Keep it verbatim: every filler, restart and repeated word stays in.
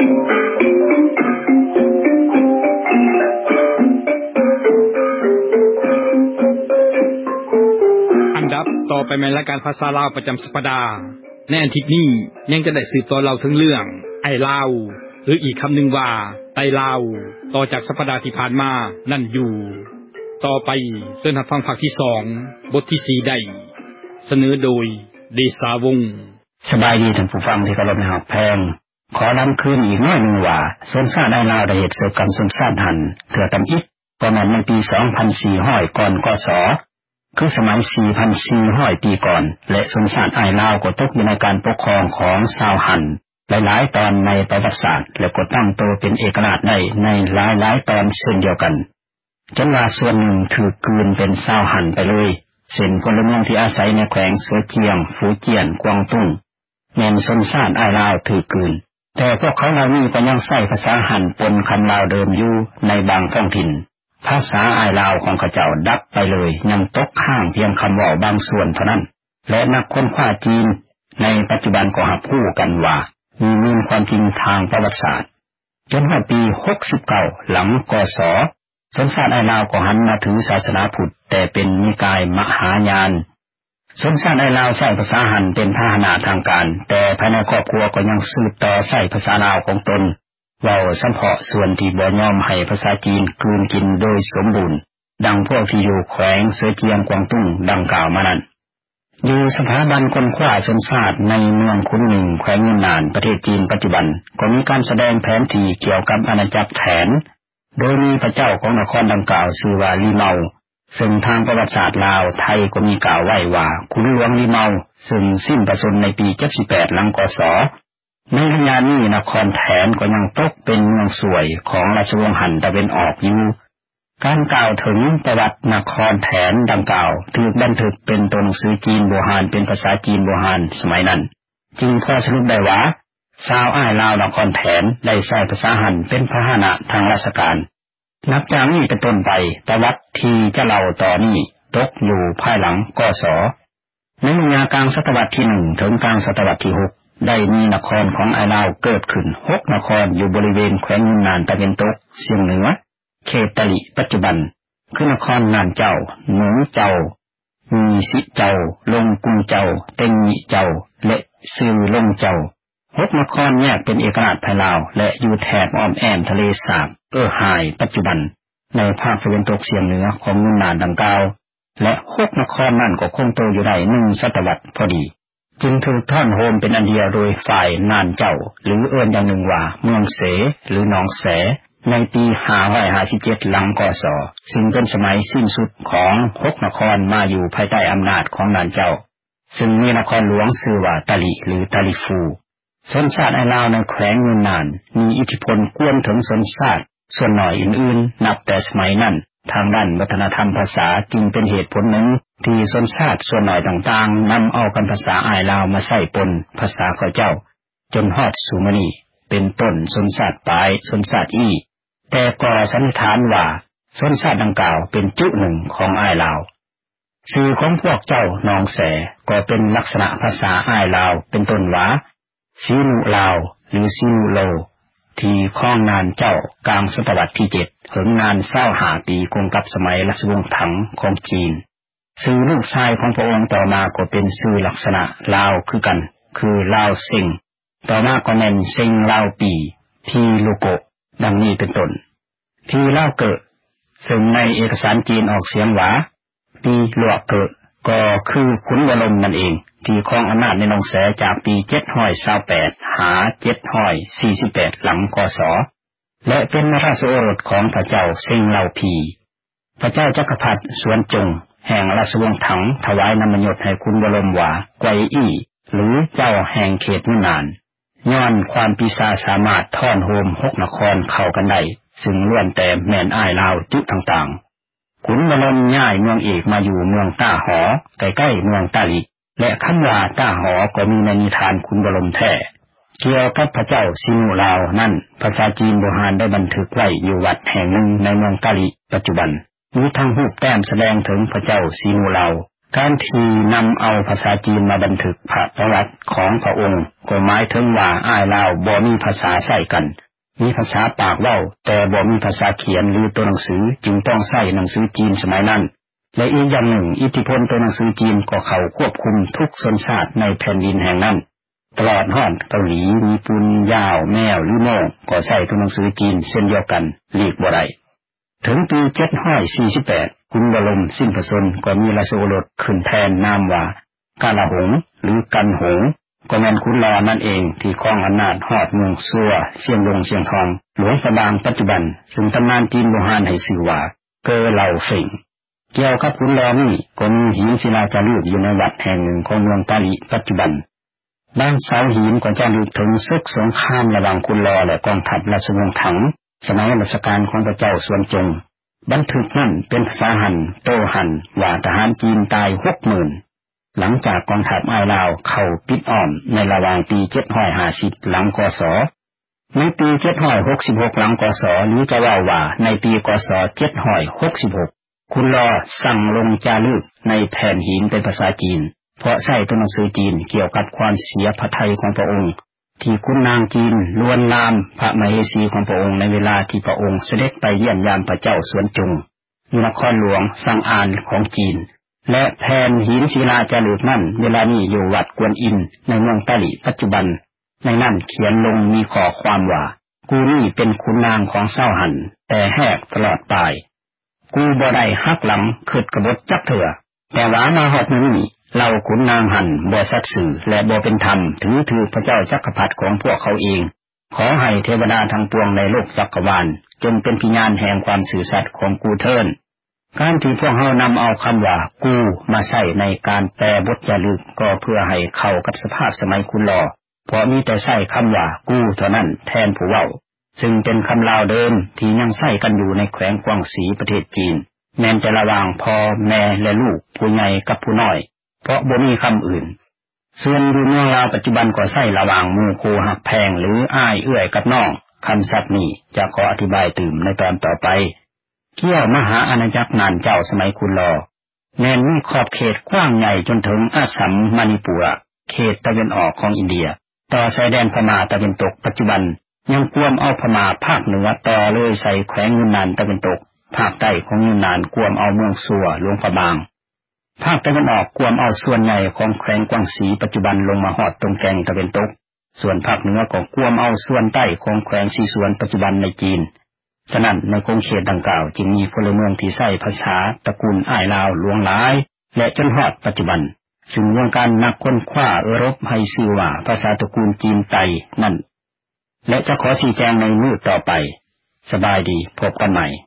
อันดับต่อไปในรายการภาษาลาวประจำสัปดาห์ในอาทิตย์นี้ยังจะได้สืบต่อเล่าถึงเรื่องไอ้ลาวหรืออีกคำหนึ่งว่าไตลาวต่อจากสัปดาห์ที่ผ่านมานั่นอยู่ต่อไปเชิญรับฟังภาคที่สองบทที่สี่ได้เสนอโดยเดชาวงศ์สบายดีท่านผู้ฟังที่เคารพนะครับแพงขอล้ำคืนอีกน้อยหนึ่งว่าสนชาติได้ลาวได้เหตุเสกกรรมสนชาติหันเถื่อกันอีกประมาณในปีสองพันสี่ร้อยก่อนกศคือสมัย สี่พันสี่ร้อย ปีก่อนและสนชาติไอ้ลาวก็ตกอยู่ในการปกครองของชาวหันหลายๆตอนในประวัติศาสตร์และก็ตั้งตัวเป็นเอกราชได้ในหลายๆตอนเช่นเดียวกันจนว่าส่วนหนึ่งถูกกลืนเป็นชาวหันไปเลยเช่นพลเมืองที่อาศัยในแขวงเสือเจียงฟูเจียนกวางตุ้งแม่นชนชาติไอ้ลาวถูกกลืนแต่พวกเขาเหล่านี้ก็ยังใช้ภาษาหันปนคำลาวเดิมอยู่ในบางท้องถิ่นภาษาไอ้ลาวของเขาเจ้าดับไปเลยยังตกข้างเพียงคำว่าบางส่วนเท่านั้นและนักค้นคว้าจีนในปัจจุบันก็หับคู่กันว่ามีมูลความจริงทางประวัติศาสตร์จนว่าปีหกสิบเก้าหลังกศชนชาติไอ้ลาวก็หันมาถือศาสนาพุทธแต่เป็นนิกายมหายานชนชาติไอ้ลาวใช้ภาษาหันเป็นพาหนะทางการแต่ภายในครอบครัวก็ยังสืบต่อใช้ภาษาลาวของตนเว้าเฉพาะส่วนที่บ่ยอมให้ภาษาจีนกลืนกินโดยสมบูรณ์ดังพวกที่อยู่แขวงเสือเจียงกวางตุ้งดังกล่าวมานั้นอยู่สถาบันค้นคว้าชนชาติในเมืองคุนหมิงแขวงยูนนานประเทศจีนปัจจุบันก็มีการแสดงแผนที่เกี่ยวกับอาณาจักรแถนโดยมีพระเจ้าของนครดังกล่าวชื่อว่าลีเมาซึ่งทางประวัติศาสตร์ลาวไทยก็มีกล่าวไว้ว่าขุนหลวงลีเมาซึ่งสิ้นพระชนม์ในปีเจ็ดสิบแปดหลังกศในระยะนี้นครแถนก็ยังตกเป็นเมืองสวยของราชวงศ์หันตะวันออกอยู่การกล่าวถึงประวัตินครแถนดังกล่าวถูกบันทึกเป็นตัวหนังสือจีนโบราณเป็นภาษาจีนโบราณสมัยนั้นจึงพอสรุปได้ว่าชาวอ้ายลาวนครแถนได้ใช้ภาษาหันเป็นพาหนะทางราชการนับจากนี้เป็นต้นไปประวัติที่จะเล่าต่อนี้ตกอยู่ภายหลังกศในเมื่อกลางศตวรรษที่หนึ่งถึงกลางศตวรรษที่หกได้มีนครของอ้ายลาวเกิดขึ้นหกนครอยู่บริเวณแขวงยูนนานตะวันตกเฉียงเหนือเขตตะลิปัจจุบันคือนครนานเจ้าหนูเจ้ามีสิเจ้าลงกุงเจ้าเต็งมิเจ้าและซือลงเจ้าหกนครแยกเป็นเอกราชภายลาวและอยู่แถบอ้อมแอมทะเลสาบเออไฮปัจจุบันในภาคตะวันตกเฉียงเหนือของยูนนานดังกล่าวและหกนครนั่นก็คงโตอยู่ได้หนึ่งศตวรรษพอดีจึงถูกท่อนโฮมเป็นอันเดียวโดยฝ่ายนานเจ้าหรือเอิ้นอย่างหนึ่งว่าเมืองเสหรือหนองแสในปีห้าร้อยห้าสิบเจ็ดหลังกศซึ่งเป็นสมัยสิ้นสุดของหกนครมาอยู่ภายใต้อำนาจของนานเจ้าซึ่งมีนครหลวงชื่อว่าตะลิหรือตะลิฟูชนชาติไอ้ลาวในแขวงยูนนานมีอิทธิพลกวนถึงชนชาติส่วนหน่อยอื่นๆนับแต่สมัยนั้นทางด้านวัฒนธรรมภาษาจึงเป็นเหตุผลหนึ่งที่ชนชาติส่วนหน่อยต่างๆนำเอาคำภาษาไอ้ลาวมาใส่ปนภาษาเขาเจ้าจนฮอดสู่มื้อนี้เป็นต้นชนชาติปลายชนชาติอีแต่ก็สันนิษฐานว่าชนชาติดังกล่าวเป็นจุหนึ่งของอ้ายลาวชื่อของพวกเจ้านองแสก็เป็นลักษณะภาษาอ้ายลาวเป็นต้นว่าซีนุลาวหรือซีนุโลที่ครองนานเจ้ากลางศตวรรษที่เจ็ดถึงนานเศร้าหาปีคงกับสมัยราชวงศ์ถังของจีนชื่อลูกชายของพระองค์ต่อมาก็เป็นชื่อลักษณะลาวคือกันคือลาวเซิงต่อมาก็แม่นเซิงลาวปีพีลูโกดังนี้เป็นต้นพีเล่าเกิดซึ่งในเอกสารจีนออกเสียงว่าปีหลวกเกิดก็คือขุนวรมนั่นเองที่ครองอำนาจในนองแสจากปีเจ็ดร้อยยี่สิบแปดหาเจ็ดร้อยสี่สิบแปดหลังกศและเป็นราชโอรสของพระเจ้าเซิงเล่าพีพระเจ้าจักรพรรดิสวนจงแห่งราชวงศ์ถังถวายน้ำมันยศให้ขุนวรมว่าไกวอี้หรือเจ้าแห่งเขตยูนนานย้อนความปีศาจสามารถท่อนโฮมหกนครเข้ากันได้ซึ่งล้วนแต่แม่นอ้ายลาวจุต่างๆขุนวรมย้ายเมืองเอกมาอยู่เมืองต้าหอใกล้ๆเมืองตาลิและคำว่าต้าหอก็มีในนิทานขุนวรมแท้เกี่ยวกับพระเจ้าซินุลาวนั่นภาษาจีนโบราณได้บันทึกไว้อยู่วัดแห่งหนึ่งในเมืองตาลิปัจจุบันมีทั้งรูปแต้มแสดงถึงพระเจ้าซินุลาวการที่นำเอาภาษาจีนมาบันทึกพระประวัติของพระองค์ก็หมายถึงว่าอ้ายลาวบ่มีภาษาใช้กันมีภาษาปากเว้าแต่บ่มีภาษาเขียนหรือตัวหนังสือจึงต้องใช้หนังสือจีนสมัยนั้นและอีกอย่างหนึ่งอิทธิพลตัวหนังสือจีนก็เข้าควบคุมทุกชนชาติในแผ่นดินแห่งนั้นตลอดฮอดเกาหลีญี่ปุ่นยาวแมวหรือโม่ก็ใช้ตัวหนังสือจีนเช่นเดียวกันหลีกบ่ได้ถึงปีเจ็ดร้อยสี่สิบแปดกุณบรมสิ้นพระชนม์ก็มีราชโอรสขึ้นแทนนามว่ากาลหงหรือกันหงก็แม่นคุณลอนั่นเองที่ครองอำนาจฮอดเมืองซัวเสียงลงเสียงทองหลวงพระบางปัจจุบันซึ่งตำนานจีนโบราณให้ชื่อว่าเกอเหล่าเฟ่งเกี่ยวกับคุณลอนี่ก็มีหินศิลาจารึกอยู่ในวัดแห่งหนึ่งของเมืองปารีปัจจุบันบางเสาหินก็จารึกถึงศึกสงครามระหว่างคุณลอและกองทัพราชวงศ์ถังสมัยรัชกาลของพระเจ้าสวนจงบันทึกนั้นเป็นภาษาฮั่นโตฮั่นว่าทหารจีนตาย หกหมื่น หลังจากกองทัพอ้ายลาวเข้าปิดอ้อมในระหว่างปีเจ็ดร้อยห้าสิบหลังกศในปีเจ็ดร้อยหกสิบหกหลังกศหรือจะว่าว่าในปีกศเจ็ดร้อยหกสิบหกคุณลอสั่งลงจารึกในแผ่นหินเป็นภาษาจีนเพราะใช้ตัวหนังสือจีนเกี่ยวกับความเสียพระทัยของพระองค์ที่คุณนางจีนลวนลามพระมเหสีของพระองค์ในเวลาที่พระองค์เสด็จไปเยี่ยมยามพระเจ้าสวนจงนครหลวงซังอานของจีนและแผ่นหินศิลาจารึกนั้นเวลานี้อยู่วัดกวนอินในเมืองตาหลีปัจจุบันในนั้นเขียนลงมีข้อความว่ากูนี่เป็นขุนนางของเศร้าหันแต่แหกตลอดปลายกูบ่ได้หักหลังขึ้นกบฏจักเถื่อแต่ว่ามาฮอดนี้เราขุนนางหันบ่สัตย์ซื่อและบ่เป็นธรรมถือถือพระเจ้าจักรพรรดิของพวกเขาเองขอให้เทวดาทั้งปวงในโลกจักรวาลจงเป็นพยานแห่งความซื่อสัตย์ของกูเถิดการที่พวกเฮานำเอาคำว่ากูมาใช้ในการแปลบทจารึกก็เพื่อให้เข้ากับสภาพสมัยคุณลอเพราะมีแต่ใช้คำว่ากูเท่านั้นแทนผู้เว้าซึ่งเป็นคำลาวเดิมที่ยังใช้กันอยู่ในแขวงกวางสีประเทศจีนแม้แต่ระหว่างพ่อแม่และลูกผู้ใหญ่กับผู้น้อยเพราะบ่มีคำอื่นส่วนอยู่เมืองลาวปัจจุบันก็ใช้ระหว่างหมู่คู่ฮักแพงหรืออ้ายเอื้อยกับน้องคำศัพท์นี้จะขออธิบายตื่มในตอนต่อไปเกี่ยวมหาอาณาจักรนานเจ้าสมัยคุณลอแม้นมีขอบเขตกว้างใหญ่จนถึงอาสัมมณิปุระเขตตะวันออกของอินเดียต่อชายแดนพม่าตะวันตกปัจจุบันยังกวมเอาพม่าภาคเหนือต่อเลยใส่แขวงยูนนานตะวันตกภาคใต้ของยูนนานกวมเอาเมืองซัวหลวงพระบางภาคตะวันออกกวมเอาส่วนใหญ่ของแขวงกวางสีปัจจุบันลงมาฮอดตรงแกงตะวันตกส่วนภาคเหนือก็กวมเอาส่วนใต้ของแขวงซีสวนปัจจุบันในจีนฉะนั้นในคงเขตดังกล่าวจึงมีพลเมืองที่ใช้ภาษาตระกูลอ้ายลาวหลวงหลายและจนฮอดปัจจุบันซึ่งวงการนักค้นคว้าเอรบให้ชื่อว่าภาษาตระกูลจีนไตนั่นและจะขอชี้แจงในมื้อต่อไปสบายดีพบกันใหม่